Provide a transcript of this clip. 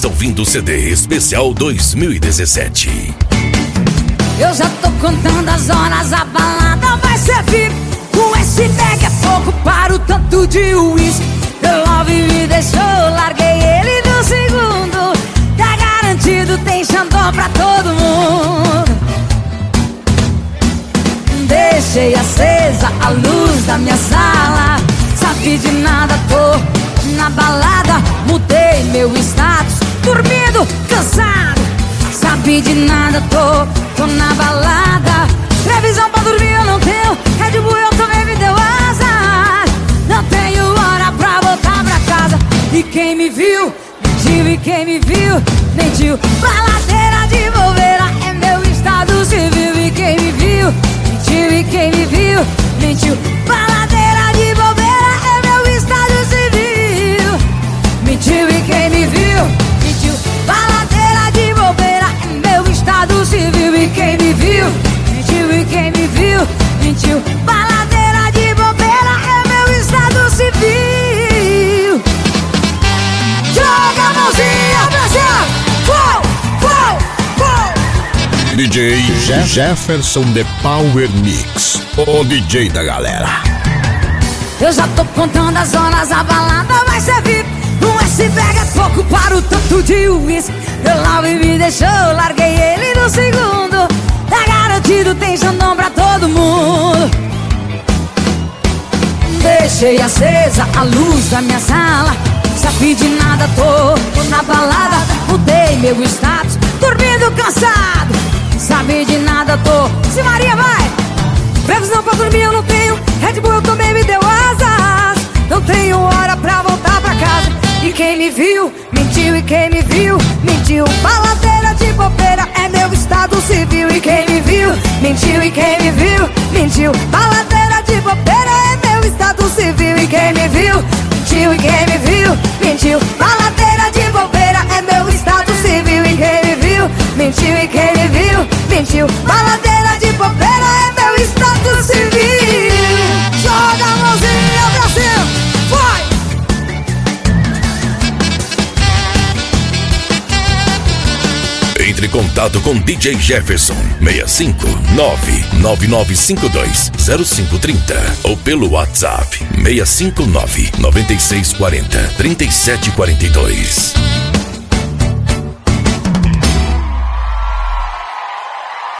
está ouvindo o CD Especial 2017. Eu já tô contando as horas, a balada vai servir. Com esse bag é pouco para o tanto de uísque. Meu love me deixou, larguei ele no segundo. Tá garantido, tem xandó pra todo mundo. Deixei acesa a luz da minha sala. Sabe de nada, tô na balada. Mudei meu status, dormindo, cansado. Sabe de nada, tô na balada. Previsão pra dormir eu não tenho. Red Bull eu também me deu azar. Não tenho hora pra voltar pra casa. E quem me viu, mentiu. E quem me viu, mentiu. Baladeira de bobeira é meu estado civil. E quem me viu, mentiu. E quem me viu, mentiu. Baladeira de bobeira é meu estado civil. Mentiu. E quem me viu, mentiu. Baladeira de bobeira é meu estado civil. E quem me viu, mentiu. E quem me viu, mentiu. Baladeira de bobeira é meu estado civil. Joga a mãozinha pra cima. Uou, uou, uou. DJ Jefferson The Power Mix, o DJ da galera. Eu já tô contando as horas, a balada vai servir. Um S-Bag é pouco para o tanto de uísque. Meu love me deixou, larguei ele no segundo. Tá garantido, tem xandão pra todo mundo. Deixei acesa a luz da minha sala. Sabe de nada, tô na balada. Mudei meu status, dormindo cansado. Sabe de nada, tô. Se Maria vai. Previsão pra dormir eu não tenho. Red Bull eu também me deu asas. Não tenho hora pra voltar pra casa. E quem me viu, mentiu. E quem me viu, mentiu. Baladeira de bobeira é meu estado civil. E quem me viu, mentiu. E quem me viu, mentiu. Baladeira de bobeira é meu estado civil. E quem me viu, mentiu. E quem me viu, mentiu. Baladeira de bobeira é meu estado civil. E quem me viu, mentiu. E quem me viu, mentiu. Baladeira de bobeira é meu estado civil. Joga a mãozinha pra cima, vai! Entre em contato com DJ Jefferson 659-9952-0530 ou pelo WhatsApp 659-9640-3742.